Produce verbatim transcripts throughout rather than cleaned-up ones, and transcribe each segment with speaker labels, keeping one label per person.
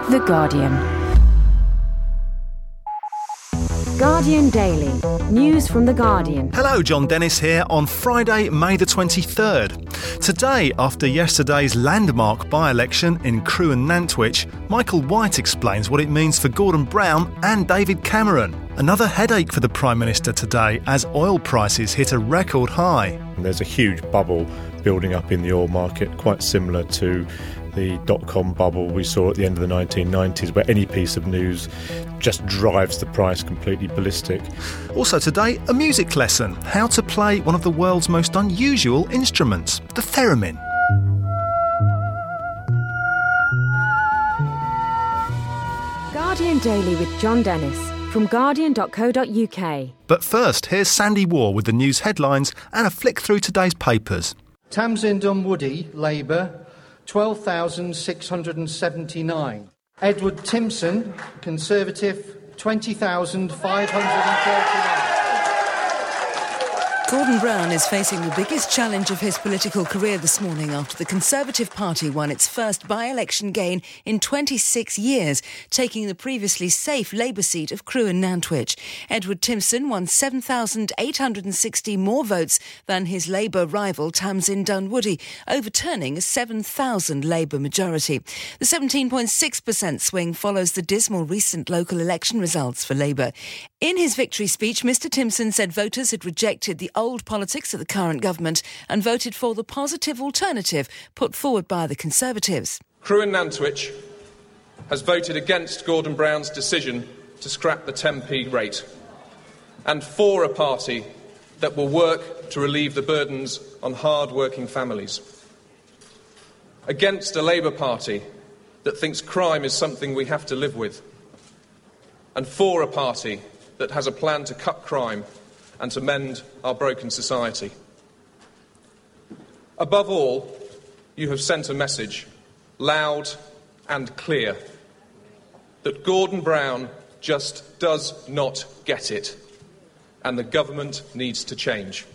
Speaker 1: The Guardian. Guardian Daily. News from The Guardian.
Speaker 2: Hello, John Dennis here on Friday, May the twenty-third. Today, after yesterday's landmark by-election in Crewe and Nantwich, Michael White explains what it means for Gordon Brown and David Cameron. Another headache for the Prime Minister today as oil prices hit a record high.
Speaker 3: There's a huge bubble building up in the oil market, quite similar to the dot-com bubble we saw at the end of the nineteen nineties, where any piece of news just drives the price completely ballistic.
Speaker 2: Also today, a music lesson, how to play one of the world's most unusual instruments, the theremin.
Speaker 1: Guardian Daily with John Dennis from guardian dot co dot uk.
Speaker 2: But first, here's Sandy Waugh with the news headlines and a flick through today's papers.
Speaker 4: Tamsin Dunwoody, Labour, twelve thousand six hundred seventy-nine. Edward Timpson, Conservative, twenty thousand five hundred thirty-nine.
Speaker 5: Gordon Brown is facing the biggest challenge of his political career this morning after the Conservative Party won its first by-election gain in twenty-six years, taking the previously safe Labour seat of Crewe and Nantwich. Edward Timpson won seven thousand eight hundred sixty more votes than his Labour rival Tamsin Dunwoody, overturning a seven thousand Labour majority. The seventeen point six percent swing follows the dismal recent local election results for Labour. In his victory speech, Mr Timpson said voters had rejected the old politics of the current government and voted for the positive alternative put forward by the Conservatives.
Speaker 6: Crewe and Nantwich has voted against Gordon Brown's decision to scrap the ten p rate and for a party that will work to relieve the burdens on hard-working families. Against a Labour Party that thinks crime is something we have to live with. And for a party that has a plan to cut crime and to mend our broken society. Above all, you have sent a message, loud and clear, that Gordon Brown just does not get it, and the government needs to change.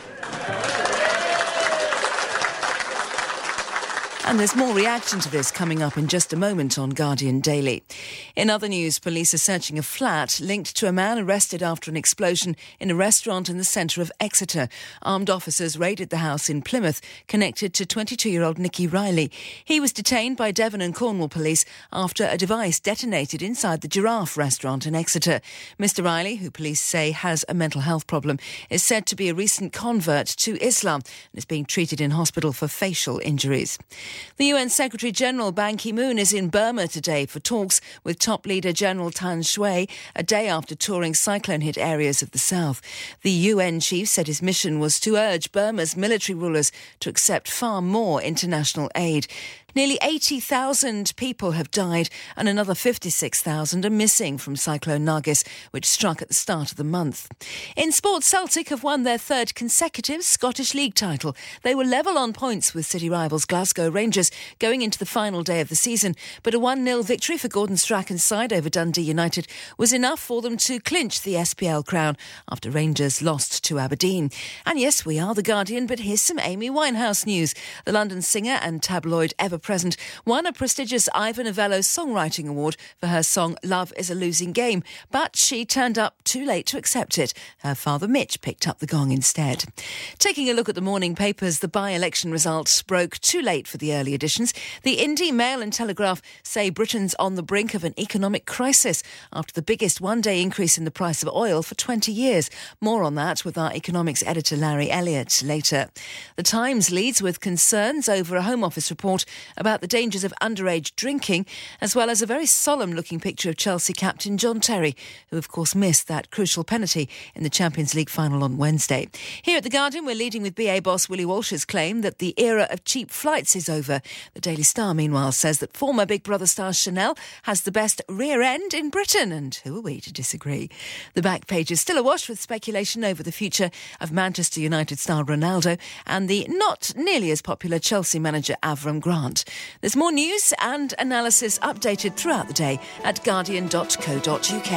Speaker 5: And there's more reaction to this coming up in just a moment on Guardian Daily. In other news, police are searching a flat linked to a man arrested after an explosion in a restaurant in the centre of Exeter. Armed officers raided the house in Plymouth, connected to twenty-two-year-old Nicky Riley. He was detained by Devon and Cornwall police after a device detonated inside the Giraffe restaurant in Exeter. Mister Riley, who police say has a mental health problem, is said to be a recent convert to Islam and is being treated in hospital for facial injuries. The U N Secretary-General Ban Ki-moon is in Burma today for talks with top leader General Tan Shui, a day after touring cyclone-hit areas of the south. The U N chief said his mission was to urge Burma's military rulers to accept far more international aid. Nearly eighty thousand people have died and another fifty-six thousand are missing from Cyclone Nargis, which struck at the start of the month. In sport, Celtic have won their third consecutive Scottish League title. They were level on points with city rivals Glasgow Rangers going into the final day of the season, but a one nil victory for Gordon Strachan's side over Dundee United was enough for them to clinch the S P L crown after Rangers lost to Aberdeen. And yes, we are The Guardian, but here's some Amy Winehouse news. The London singer and tabloid ever present won a prestigious Ivor Novello Songwriting Award for her song Love is a Losing Game, but she turned up too late to accept it. Her father Mitch picked up the gong instead. Taking a look at the morning papers, the by-election results broke too late for the early editions. The Indie, Mail and Telegraph say Britain's on the brink of an economic crisis after the biggest one-day increase in the price of oil for twenty years. More on that with our economics editor Larry Elliott later. The Times leads with concerns over a Home Office report about the dangers of underage drinking, as well as a very solemn-looking picture of Chelsea captain John Terry, who of course missed that crucial penalty in the Champions League final on Wednesday. Here at The Guardian, we're leading with B A boss Willie Walsh's claim that the era of cheap flights is over. The Daily Star, meanwhile, says that former Big Brother star Chanel has the best rear end in Britain, and who are we to disagree? The back page is still awash with speculation over the future of Manchester United star Ronaldo and the not nearly as popular Chelsea manager Avram Grant. There's more news and analysis updated throughout the day at guardian dot co dot uk.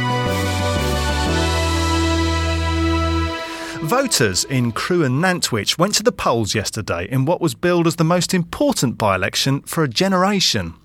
Speaker 2: Voters in Crewe and Nantwich went to the polls yesterday in what was billed as the most important by-election for a generation.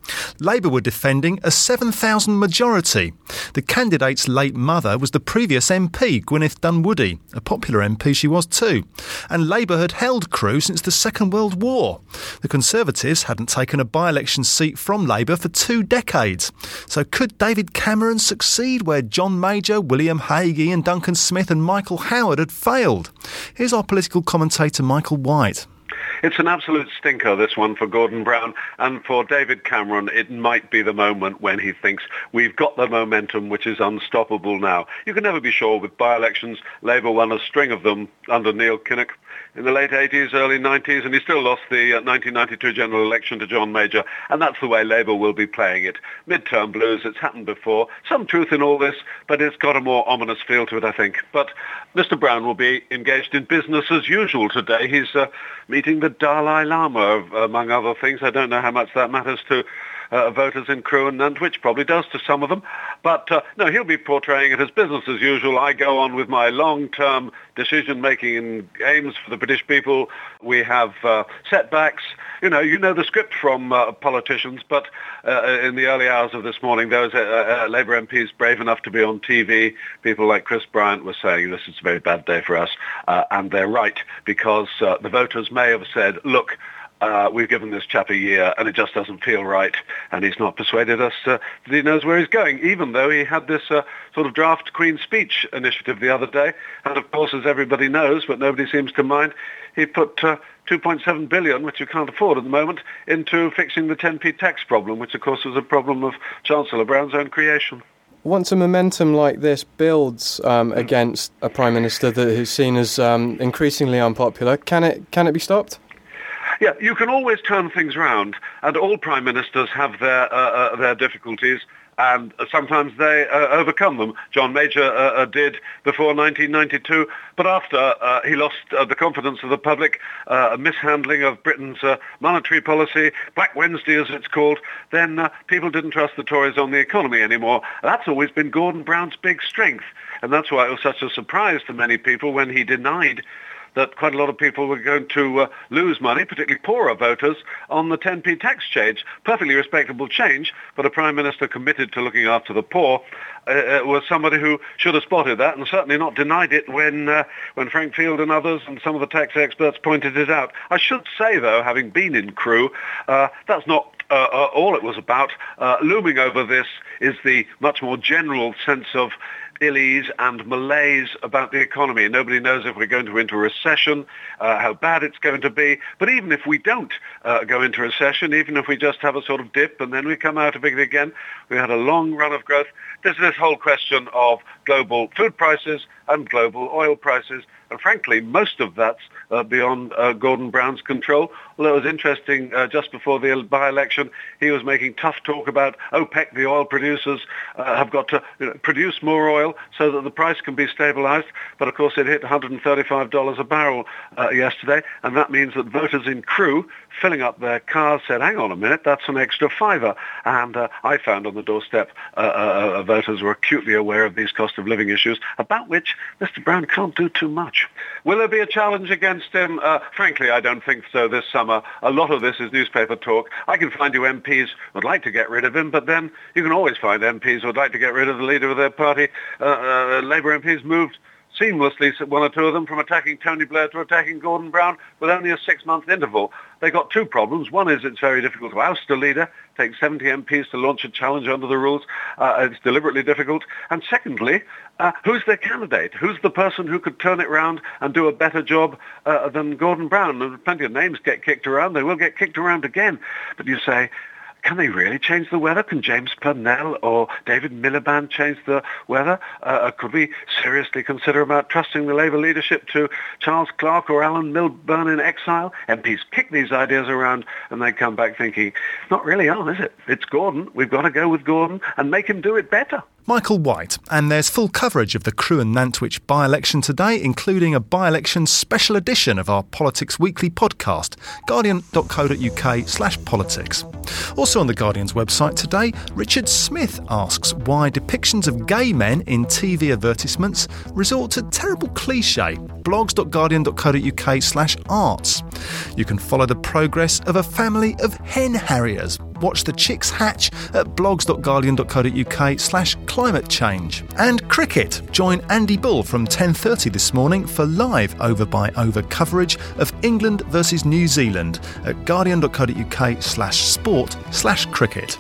Speaker 2: Labour were defending a seven thousand majority. The candidate's late mother was the previous M P, Gwyneth Dunwoody, a popular M P she was too. And Labour had held Crewe since the Second World War. The Conservatives hadn't taken a by-election seat from Labour for two decades. So could David Cameron succeed where John Major, William Hague, Ian Duncan Smith and Michael Howard had failed? Here's our political commentator Michael White.
Speaker 7: It's an absolute stinker, this one, for Gordon Brown, and for David Cameron it might be the moment when he thinks we've got the momentum which is unstoppable now. You can never be sure with by-elections. Labour won a string of them under Neil Kinnock in the late eighties, early nineties, and he still lost the uh, nineteen ninety-two general election to John Major, and that's the way Labour will be playing it. Midterm blues, it's happened before. Some truth in all this, but it's got a more ominous feel to it, I think. But Mister Brown will be engaged in business as usual today. He's uh, meeting the Dalai Lama, among other things. I don't know how much that matters to Uh, voters in Crewe and Nantwich, probably does to some of them. But uh, no, he'll be portraying it as business as usual. I go on with my long-term decision-making aims for the British people. We have uh, setbacks. You know, you know the script from uh, politicians, but uh, in the early hours of this morning, those uh, uh, Labour M Ps brave enough to be on T V, people like Chris Bryant were saying this is a very bad day for us. Uh, and they're right, because uh, the voters may have said, look, Uh, we've given this chap a year and it just doesn't feel right, and he's not persuaded us uh, that he knows where he's going, even though he had this uh, sort of draft Queen's Speech initiative the other day. And of course, as everybody knows, but nobody seems to mind, he put uh, two point seven billion dollars, which you can't afford at the moment, into fixing the ten p tax problem, which of course was a problem of Chancellor Brown's own creation.
Speaker 8: Once a momentum like this builds um, against a Prime Minister that is seen as um, increasingly unpopular, can it can it be stopped?
Speaker 7: Yeah, you can always turn things round, and all prime ministers have their uh, uh, their difficulties, and sometimes they uh, overcome them. John Major uh, uh, did before nineteen ninety-two, but after uh, he lost uh, the confidence of the public, uh, a mishandling of Britain's uh, monetary policy, Black Wednesday as it's called, then uh, people didn't trust the Tories on the economy anymore. That's always been Gordon Brown's big strength, and that's why it was such a surprise to many people when he denied that quite a lot of people were going to uh, lose money, particularly poorer voters, on the ten p tax change. Perfectly respectable change, but a Prime Minister committed to looking after the poor uh, was somebody who should have spotted that and certainly not denied it when uh, when Frank Field and others and some of the tax experts pointed it out. I should say, though, having been in Crewe, uh, that's not uh, uh, all it was about. Uh, looming over this is the much more general sense of ill-ease and malaise about the economy. Nobody knows if we're going to enter a recession, uh, how bad it's going to be. But even if we don't uh, go into recession, even if we just have a sort of dip and then we come out of it again, we had a long run of growth. There's this whole question of global food prices and global oil prices. And frankly, most of that's uh, beyond uh, Gordon Brown's control. Although it was interesting, uh, just before the by-election, he was making tough talk about OPEC, the oil producers, uh, have got to you know, produce more oil so that the price can be stabilised. But of course, it hit one hundred thirty-five dollars a barrel uh, yesterday, and that means that voters in Crewe, filling up their cars, said, hang on a minute, that's an extra fiver. And uh, I found on the doorstep uh, uh, voters were acutely aware of these cost of living issues, about which Mister Brown can't do too much. Will there be a challenge against him? Uh, frankly, I don't think so this summer. A lot of this is newspaper talk. I can find you M Ps who would like to get rid of him, but then you can always find M Ps who would like to get rid of the leader of their party. Uh, uh, Labour M Ps moved seamlessly, one or two of them, from attacking Tony Blair to attacking Gordon Brown with only a six-month interval. They got two problems. One is it's very difficult to oust a leader. It takes seventy M Ps to launch a challenge under the rules. Uh, it's deliberately difficult. And secondly, uh, who's their candidate? Who's the person who could turn it round and do a better job uh, than Gordon Brown? And plenty of names get kicked around. They will get kicked around again. But you say, can they really change the weather? Can James Purnell or David Miliband change the weather? Uh, could we seriously consider about trusting the Labour leadership to Charles Clarke or Alan Milburn in exile? M Ps kick these ideas around and they come back thinking, not really on, is it? It's Gordon. We've got to go with Gordon and make him do it better.
Speaker 2: Michael White, and there's full coverage of the Crewe and Nantwich by-election today, including a by-election special edition of our Politics Weekly podcast, guardian.co.uk slash politics. Also on the Guardian's website today, Richard Smith asks why depictions of gay men in T V advertisements resort to terrible cliché, blogs.guardian.co.uk slash arts. You can follow the progress of a family of hen harriers. watch the chicks hatch at blogs.guardian.co.uk slash climate change. And cricket. Join Andy Bull from ten thirty this morning for live over-by-over coverage of England versus New Zealand at guardian.co.uk slash sport slash cricket.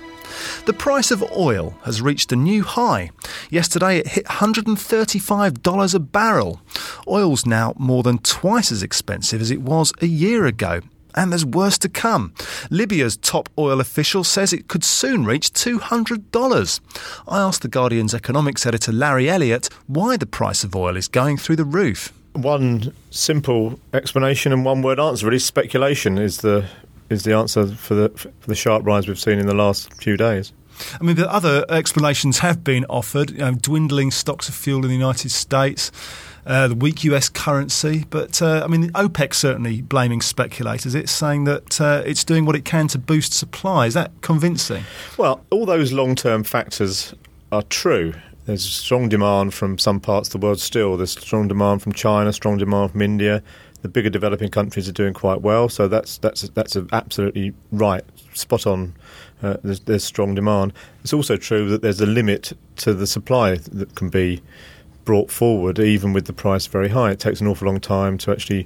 Speaker 2: The price of oil has reached a new high. Yesterday it hit one hundred thirty-five dollars a barrel. Oil's now more than twice as expensive as it was a year ago. And there's worse to come. Libya's top oil official says it could soon reach two hundred dollars. I asked The Guardian's economics editor Larry Elliott why the price of oil is going through the roof.
Speaker 3: One simple explanation and one word answer, really. Speculation is the is the answer for the for the sharp rise we've seen in the last few days.
Speaker 2: I mean, the other explanations have been offered, you know, dwindling stocks of fuel in the United States, uh, the weak U S currency. But, uh, I mean, OPEC certainly blaming speculators. It's saying that uh, it's doing what it can to boost supply. Is that convincing?
Speaker 3: Well, all those long-term factors are true. There's strong demand from some parts of the world still. There's strong demand from China, strong demand from India. The bigger developing countries are doing quite well. So that's that's that's absolutely right, spot on. Uh, there's, there's strong demand. It's also true that there's a limit to the supply that can be brought forward, even with the price very high. It takes an awful long time to actually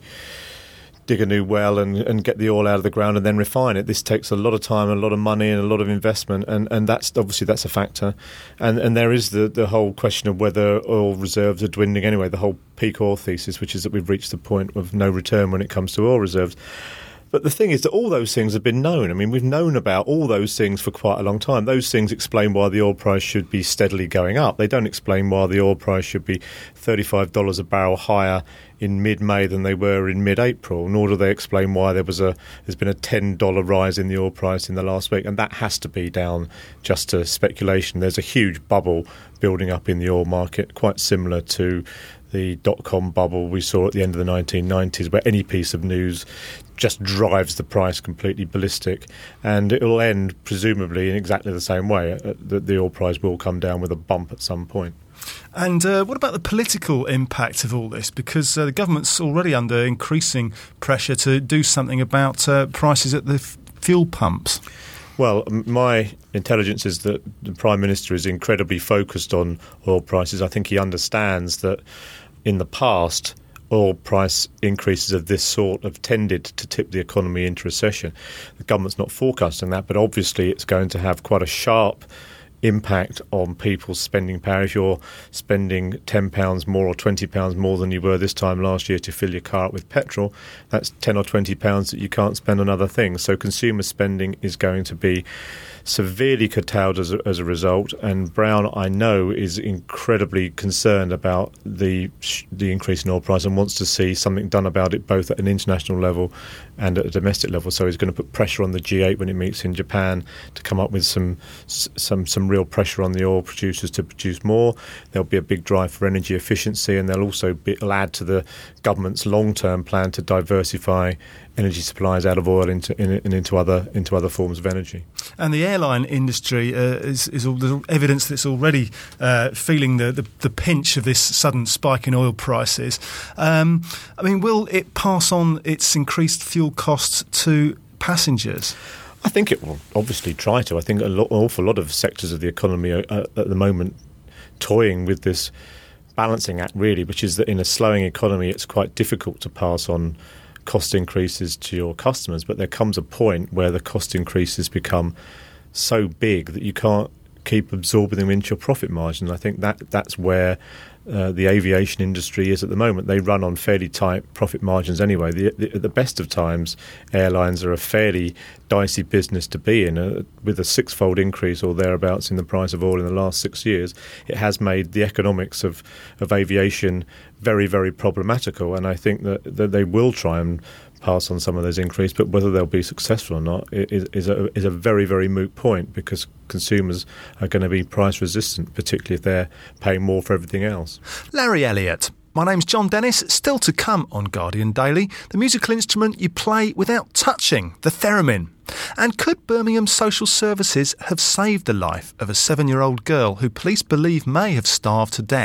Speaker 3: dig a new well and, and get the oil out of the ground and then refine it. This takes a lot of time, a lot of money and a lot of investment, and, and that's obviously that's a factor. And and there is the, the whole question of whether oil reserves are dwindling anyway, the whole peak oil thesis, which is that we've reached the point of no return when it comes to oil reserves. But the thing is that all those things have been known. I mean, we've known about all those things for quite a long time. Those things explain why the oil price should be steadily going up. They don't explain why the oil price should be thirty-five dollars a barrel higher in mid-May than they were in mid-April, nor do they explain why there was a there's been a ten dollars rise in the oil price in the last week. And that has to be down just to speculation. There's a huge bubble building up in the oil market, quite similar to the dot-com bubble we saw at the end of the nineteen nineties, where any piece of news just drives the price completely ballistic, and it will end presumably in exactly the same way. The, the oil price will come down with a bump at some point.
Speaker 2: And uh, what about the political impact of all this? Because uh, the government's already under increasing pressure to do something about uh, prices at the f- fuel pumps.
Speaker 3: Well, my intelligence is that the Prime Minister is incredibly focused on oil prices. I think he understands that in the past, oil price increases of this sort have tended to tip the economy into recession. The government's not forecasting that, but obviously it's going to have quite a sharp impact on people's spending power. If you're spending ten pounds more or twenty pounds more than you were this time last year to fill your car up with petrol, that's ten or twenty pounds that you can't spend on other things. So consumer spending is going to be severely curtailed as a, as a result, and Brown, I know, is incredibly concerned about the the increase in oil price and wants to see something done about it both at an international level and at a domestic level. So he's going to put pressure on the G eight when it meets in Japan to come up with some some some real pressure on the oil producers to produce more. There'll be a big drive for energy efficiency, and they'll also be, add to the government's long-term plan to diversify energy supplies out of oil into in, and into other into other forms of energy.
Speaker 2: And the airline industry uh, is, is all, there's evidence that it's already uh, feeling the, the, the pinch of this sudden spike in oil prices. Um, I mean, will it pass on its increased fuel costs to passengers?
Speaker 3: I think it will obviously try to. I think an awful lot of sectors of the economy are, are at the moment toying with this balancing act, really, which is that in a slowing economy it's quite difficult to pass on cost increases to your customers, but there comes a point where the cost increases become so big that you can't keep absorbing them into your profit margin. I think that that's where uh, the aviation industry is at the moment. They run on fairly tight profit margins anyway. The, the, at the best of times, airlines are a fairly dicey business to be in. Uh, with a six-fold increase or thereabouts in the price of oil in the last six years, it has made the economics of, of aviation very, very problematical. And I think that, that they will try and pass on some of those increases, but whether they'll be successful or not is, is, a, is a very, very moot point, because consumers are going to be price resistant, particularly if they're paying more for everything else.
Speaker 2: Larry Elliott. My name's John Dennis. Still to come on Guardian Daily, the musical instrument you play without touching, the theremin. And could Birmingham Social Services have saved the life of a seven-year-old girl who police believe may have starved to death?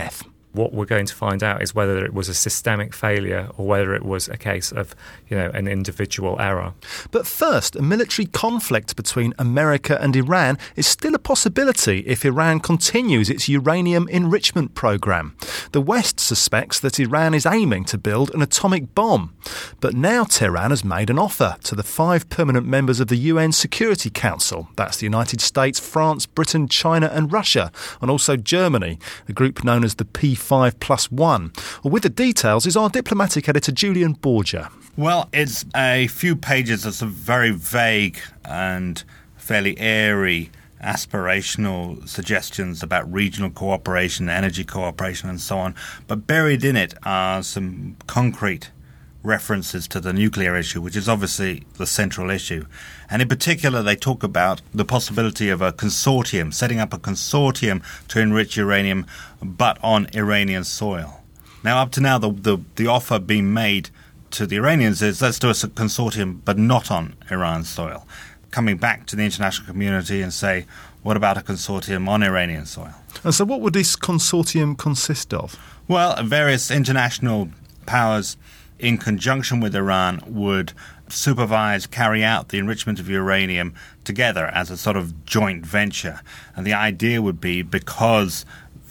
Speaker 9: what we're going to find out is whether it was a systemic failure or whether it was a case of, you know, an individual error.
Speaker 2: But first, a military conflict between America and Iran is still a possibility if Iran continues its uranium enrichment program. The West suspects that Iran is aiming to build an atomic bomb. But now Tehran has made an offer to the five permanent members of the U N Security Council. That's the United States, France, Britain, China and Russia, and also Germany, the group known as the P five plus one. Well, with the details is our diplomatic editor Julian Borgia.
Speaker 10: Well, it's a few pages of some very vague and fairly airy aspirational suggestions about regional cooperation, energy cooperation and so on. But buried in it are some concrete references to the nuclear issue, which is obviously the central issue. And in particular, they talk about the possibility of a consortium, setting up a consortium to enrich uranium, but on Iranian soil. Now, up to now, the, the, the offer being made to the Iranians is, let's do a consortium, but not on Iran's soil. Coming back to the international community and say, what about a consortium on Iranian soil?
Speaker 2: And so what would this consortium consist of?
Speaker 10: Well, various international powers in conjunction with Iran would supervise, carry out the enrichment of uranium together as a sort of joint venture. And the idea would be, because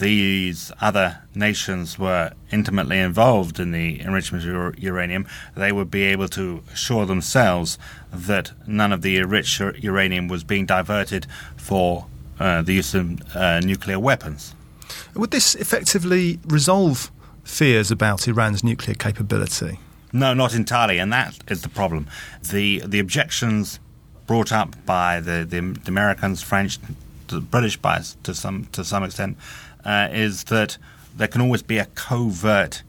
Speaker 10: these other nations were intimately involved in the enrichment of uranium, they would be able to assure themselves that none of the enriched uranium was being diverted for uh, the use of uh, nuclear weapons.
Speaker 2: Would this effectively resolve fears about Iran's nuclear capability?
Speaker 10: No, not entirely, and that is the problem. The the objections brought up by the, the, the Americans, French, the British by to some to some extent, uh, is that there can always be a covert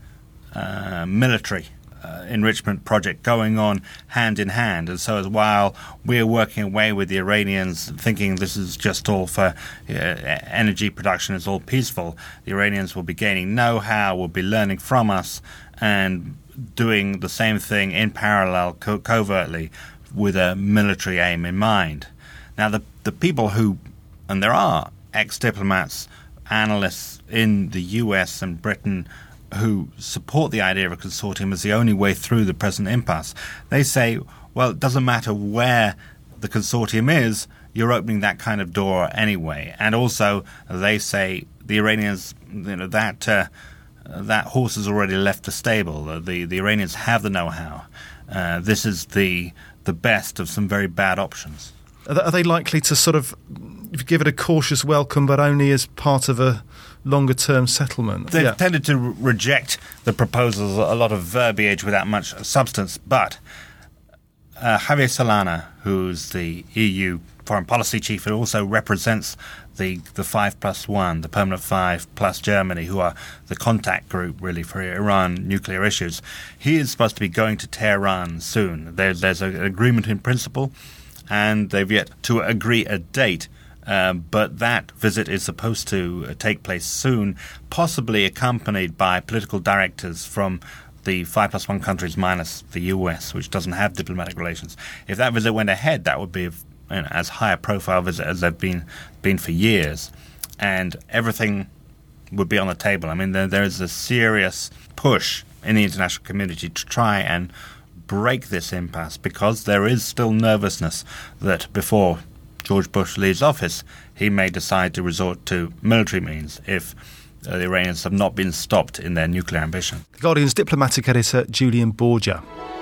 Speaker 10: uh, military uh, enrichment project going on hand in hand. And so as while we're working away with the Iranians, thinking this is just all for uh, energy production, it's all peaceful, the Iranians will be gaining know-how, will be learning from us, and doing the same thing in parallel, co- covertly, with a military aim in mind. Now, the the people who, and there are ex-diplomats, analysts in the U S and Britain who support the idea of a consortium as the only way through the present impasse. They say, well, it doesn't matter where the consortium is, you're opening that kind of door anyway. And also, they say the Iranians, you know, that uh, that horse has already left the stable. The the Iranians have the know-how. Uh, this is the the best of some very bad options.
Speaker 2: Are they likely to sort of give it a cautious welcome, but only as part of a longer-term settlement?
Speaker 10: They've
Speaker 2: yeah.
Speaker 10: tended to re- reject the proposals, a lot of verbiage without much substance. But uh, Javier Solana, who's the E U foreign policy chief, who also represents the the five plus one, the permanent five plus Germany, who are the contact group really for Iran nuclear issues, he is supposed to be going to Tehran soon. There, there's an agreement in principle, and they've yet to agree a date. Uh, but that visit is supposed to uh, take place soon, possibly accompanied by political directors from the five plus one countries minus the U S, which doesn't have diplomatic relations. If that visit went ahead, that would be you know, as high a profile visit as they've been been for years, and everything would be on the table. I mean, there, there is a serious push in the international community to try and break this impasse, because there is still nervousness that before George Bush leaves office, he may decide to resort to military means if uh, the Iranians have not been stopped in their nuclear ambition.
Speaker 2: The Guardian's diplomatic editor, Julian Borgia.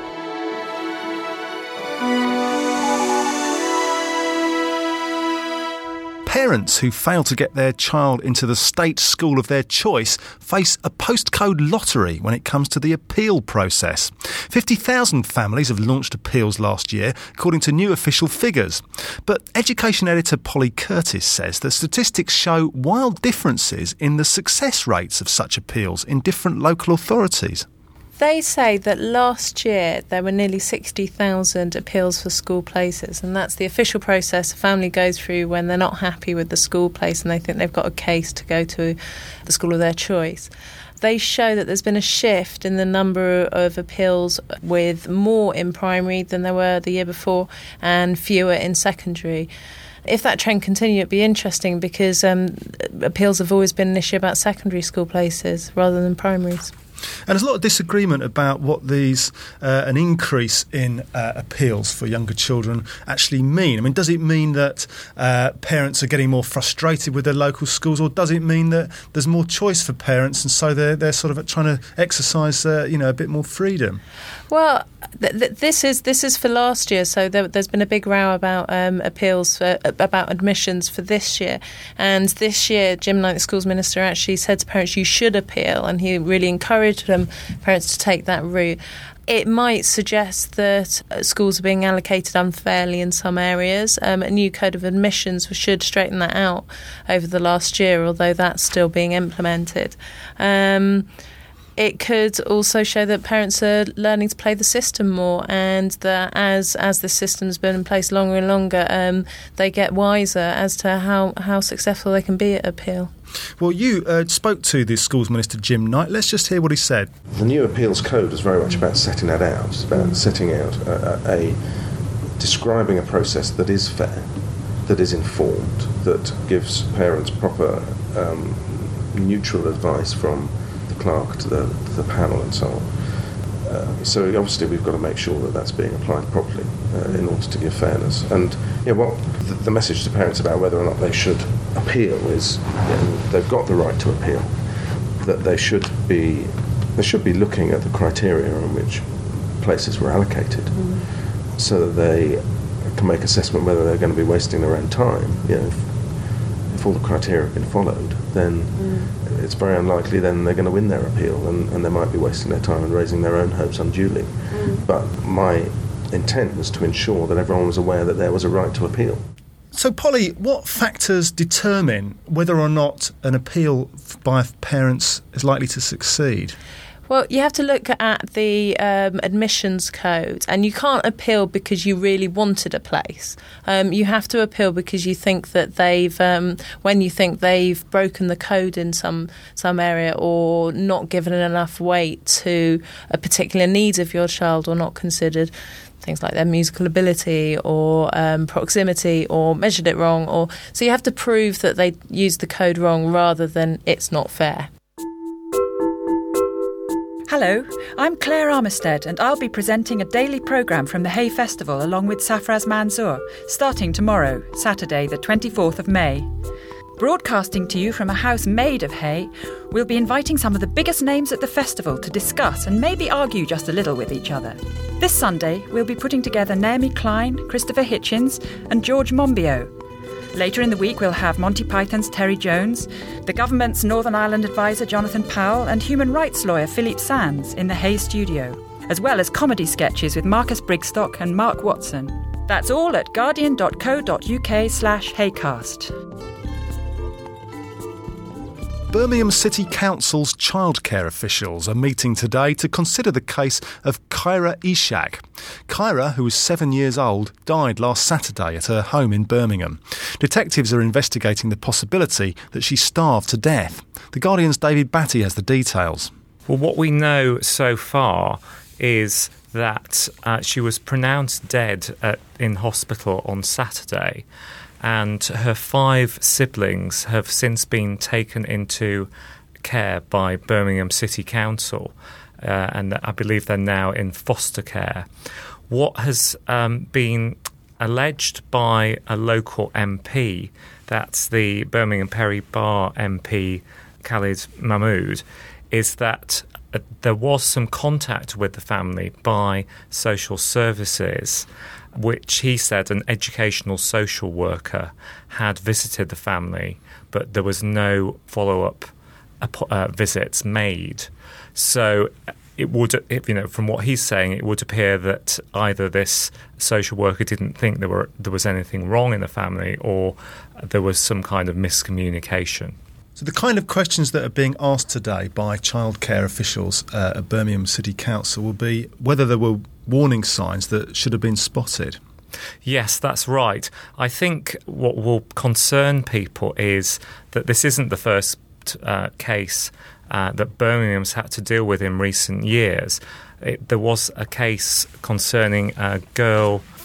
Speaker 2: Parents who fail to get their child into the state school of their choice face a postcode lottery when it comes to the appeal process. fifty thousand families have launched appeals last year, according to new official figures. But education editor Polly Curtis says that statistics show wild differences in the success rates of such appeals in different local authorities.
Speaker 11: They say that last year there were nearly sixty thousand appeals for school places, and that's the official process a family goes through when they're not happy with the school place and they think they've got a case to go to the school of their choice. They show that there's been a shift in the number of appeals, with more in primary than there were the year before and fewer in secondary. If that trend continued, it'd be interesting because um, appeals have always been an issue about secondary school places rather than primaries.
Speaker 2: And there's a lot of disagreement about what these uh, an increase in uh, appeals for younger children actually mean. I mean, does it mean that uh, parents are getting more frustrated with their local schools, or does it mean that there's more choice for parents and so they're they're sort of trying to exercise uh, you know a bit more freedom?
Speaker 11: Well, th- th- this is this is for last year, so there, there's been a big row about um, appeals for, about admissions for this year. And this year, Jim Knight, the schools minister, actually said to parents, you should appeal, and he really encouraged them parents to take that route. It might suggest that schools are being allocated unfairly in some areas. Um, a new code of admissions should straighten that out over the last year, although that's still being implemented. Um, It could also show that parents are learning to play the system more, and that as as the system's been in place longer and longer, um, they get wiser as to how, how successful they can be at appeal.
Speaker 2: Well, you uh, spoke to the schools minister, Jim Knight. Let's just hear what he said.
Speaker 12: The new appeals code is very much about setting that out. It's about setting out a, a, a describing a process that is fair, that is informed, that gives parents proper um, neutral advice from clerk to the, to the panel and so on. Uh, so obviously we've got to make sure that that's being applied properly uh, in order to give fairness. And you know, what the, the message to parents about whether or not they should appeal is, you know, they've got the right to appeal. That they should be they should be looking at the criteria on which places were allocated, mm. so that they can make assessment whether they're going to be wasting their own time. You know, if, if all the criteria have been followed, then mm. it's very unlikely then they're going to win their appeal, and, and they might be wasting their time and raising their own hopes unduly. Mm. But my intent was to ensure that everyone was aware that there was a right to appeal.
Speaker 2: So, Polly, what factors determine whether or not an appeal by parents is likely to succeed?
Speaker 11: Well, you have to look at the um, admissions code, and you can't appeal because you really wanted a place. Um, you have to appeal because you think that they've, um, when you think they've broken the code in some some area, or not given enough weight to a particular needs of your child, or not considered things like their musical ability or um, proximity, or measured it wrong. Or so you have to prove that they used the code wrong rather than it's not fair.
Speaker 13: Hello, I'm Claire Armistead, and I'll be presenting a daily programme from the Hay Festival along with Safraz Manzoor, starting tomorrow, Saturday the twenty-fourth of May. Broadcasting to you from a house made of hay, we'll be inviting some of the biggest names at the festival to discuss and maybe argue just a little with each other. This Sunday, we'll be putting together Naomi Klein, Christopher Hitchens and George Monbiot. Later in the week, we'll have Monty Python's Terry Jones, the government's Northern Ireland advisor Jonathan Powell, and human rights lawyer Philippe Sands in the Hay studio, as well as comedy sketches with Marcus Brigstock and Mark Watson. That's all at guardian.co.uk slash haycast.
Speaker 2: Birmingham City Council's childcare officials are meeting today to consider the case of Kyra Ishak. Kyra, who was seven years old, died last Saturday at her home in Birmingham. Detectives are investigating the possibility that she starved to death. The Guardian's David Batty has the details.
Speaker 9: Well, what we know so far is that uh, she was pronounced dead at, in hospital on Saturday, and her five siblings have since been taken into care by Birmingham City Council, uh, and I believe they're now in foster care. What has um, been alleged by a local M P, that's the Birmingham Perry Barr M P Khalid Mahmood, is that uh, there was some contact with the family by social services, which he said an educational social worker had visited the family, but there was no follow-up uh, visits made. So it would, you know, from what he's saying, it would appear that either this social worker didn't think there were there was anything wrong in the family, or there was some kind of miscommunication.
Speaker 2: So the kind of questions that are being asked today by childcare officials uh, at Birmingham City Council will be whether there were warning signs that should have been spotted.
Speaker 9: Yes, that's right. I think what will concern people is that this isn't the first uh, case uh, that Birmingham's had to deal with in recent years. It, there was a case concerning a girl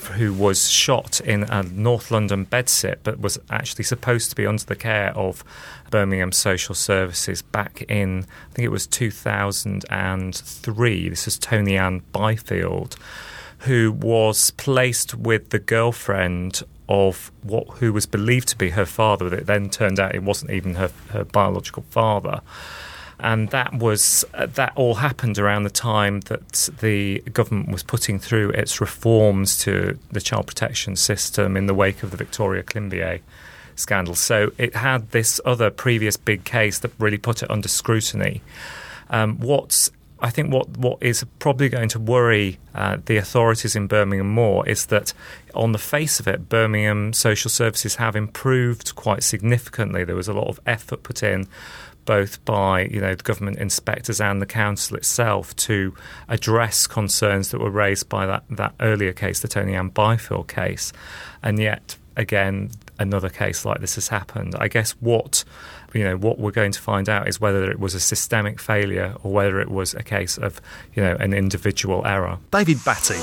Speaker 9: who was shot in a North London bedsit but was actually supposed to be under the care of Birmingham Social Services back in, I think it was two thousand three. This is Tony Ann Byfield, who was placed with the girlfriend of what who was believed to be her father, but it then turned out it wasn't even her, her biological father. And that was uh, that all happened around the time that the government was putting through its reforms to the child protection system in the wake of the Victoria Climbié scandal. So it had this other previous big case that really put it under scrutiny. Um, what's I think what, what is probably going to worry uh, the authorities in Birmingham more is that on the face of it, Birmingham Social Services have improved quite significantly. There was a lot of effort put in both by, you know, the government inspectors and the council itself to address concerns that were raised by that, that earlier case, the Tony Ann Byfield case. And yet, again, another case like this has happened. I guess what, you know, what we're going to find out is whether it was a systemic failure or whether it was a case of, you know, an individual error.
Speaker 2: David Batty.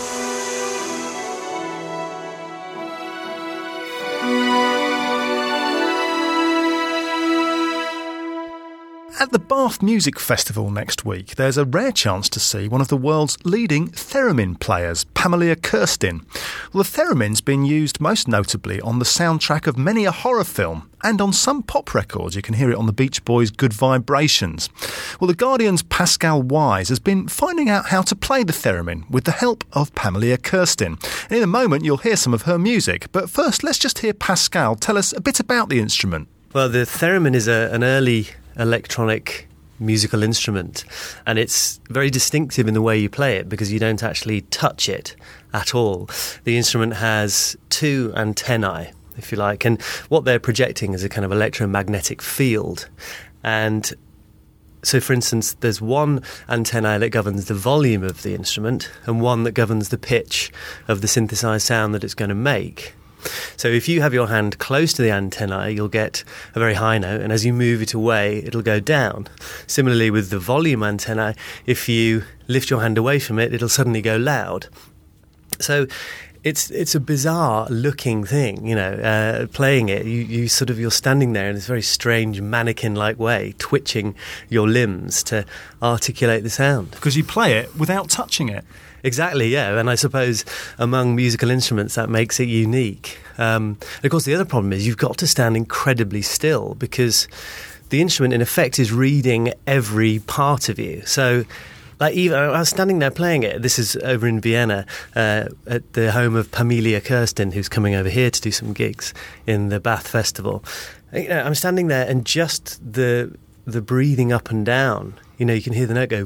Speaker 2: At the Bath Music Festival next week, there's a rare chance to see one of the world's leading theremin players, Pamela Kirstein. Well, the theremin's been used most notably on the soundtrack of many a horror film, and on some pop records you can hear it on the Beach Boys' Good Vibrations. Well, The Guardian's Pascal Wise has been finding out how to play the theremin with the help of Pamela Kirstein. And in a moment you'll hear some of her music, but first let's just hear Pascal tell us a bit about the instrument.
Speaker 14: Well, the theremin is a, an early electronic musical instrument, and it's very distinctive in the way you play it because you don't actually touch it at all. The instrument has two antennae, if you like, and what they're projecting is a kind of electromagnetic field. And so, for instance, there's one antenna that governs the volume of the instrument and one that governs the pitch of the synthesized sound that it's going to make. So if you have your hand close to the antenna, you'll get a very high note, and as you move it away, it'll go down. Similarly with the volume antenna, if you lift your hand away from it, it'll suddenly go loud. So it's it's a bizarre looking thing, you know, uh, playing it. You, you sort of, you're standing there in this very strange mannequin-like way, twitching your limbs to articulate the sound.
Speaker 2: Because you play it without touching it.
Speaker 14: Exactly, yeah, and I suppose among musical instruments that makes it unique. Um, and of course, the other problem is you've got to stand incredibly still because the instrument, in effect, is reading every part of you. So, like, even I was standing there playing it. This is over in Vienna, uh, at the home of Pamela Kirstein, who's coming over here to do some gigs in the Bath Festival. You know, I'm standing there, and just the the breathing up and down. You know, you can hear the note go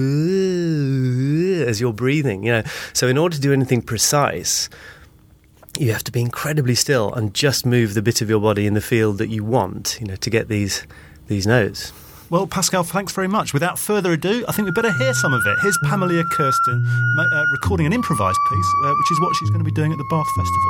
Speaker 14: as you're breathing, you know. So in order to do anything precise, you have to be incredibly still and just move the bit of your body in the field that you want, you know, to get these these notes.
Speaker 2: Well, Pascal, thanks very much. Without further ado, I think we better hear some of it. Here's Pamela Kirstein uh, recording an improvised piece, uh, which is what she's going to be doing at the Bath Festival.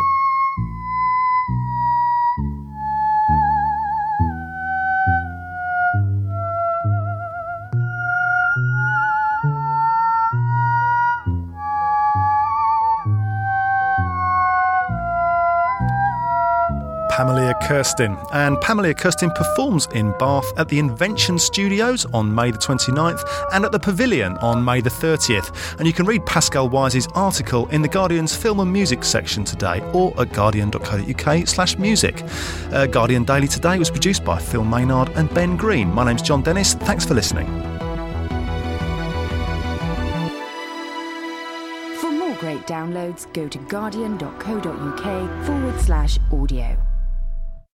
Speaker 2: Pamela Kirstein. And Pamela Kirstein performs in Bath at the Invention Studios on May the twenty-ninth and at the Pavilion on May the thirtieth. And you can read Pascal Wise's article in The Guardian's Film and Music section today or at guardian.co.uk slash music. Uh, Guardian Daily today was produced by Phil Maynard and Ben Green. My name's John Dennis. Thanks for listening.
Speaker 1: For more great downloads, go to guardian.co.uk forward slash audio.